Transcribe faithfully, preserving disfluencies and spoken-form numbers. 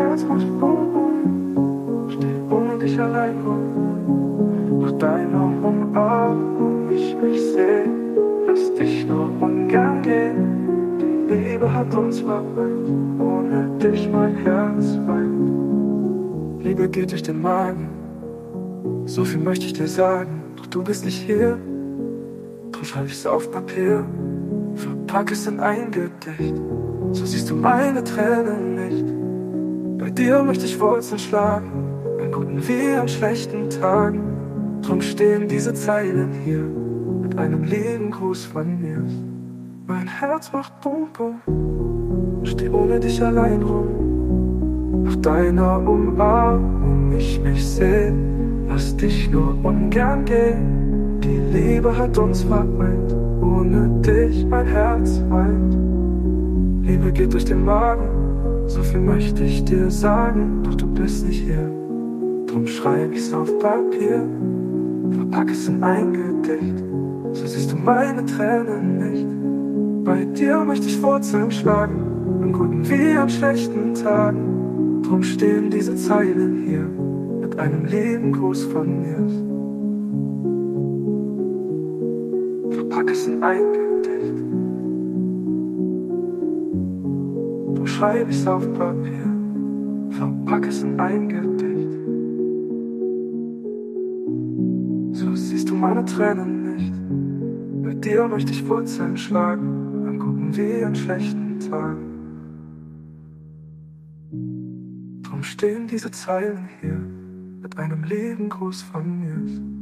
Herz macht Bum Bum, steh ohne dich allein rum. Doch deine Umarmung, ich mich seh, lass dich nur ungern gehen. Die Liebe hat uns vereint, ohne dich mein Herz weint. Liebe geht durch den Magen, so viel möchte ich dir sagen, doch du bist nicht hier. Drum schreib ich's auf Papier, verpack es in ein Gedicht, so siehst du meine Tränen nicht. Bei dir möchte ich Wurzeln schlagen, an guten wie an schlechten Tagen. Drum stehen diese Zeilen hier, mit einem lieben Gruß von mir. Mein Herz macht Bum Bum, steh ohne dich allein rum. Nach deiner Umarmung ich mich seh, lass dich nur ungern gehen. Die Liebe hat uns vereint, ohne dich mein Herz weint. Liebe geht durch den Magen, so viel möchte ich dir sagen, doch du bist nicht hier. Drum schreib ich's auf Papier, verpack es in ein Gedicht, so siehst du meine Tränen nicht. Bei dir möchte ich Wurzeln schlagen, an guten wie an schlechten Tagen. Drum stehen diese Zeilen hier, mit einem lieben Gruß von mir. Verpack es in ein Gedicht, drum schreib ich's auf Papier, verpack es in ein Gedicht, so siehst du meine Tränen nicht. Bei dir möchte ich Wurzeln schlagen, an guten wie an schlechten Tagen. Drum stehen diese Zeilen hier, mit einem lieben Gruß von mir.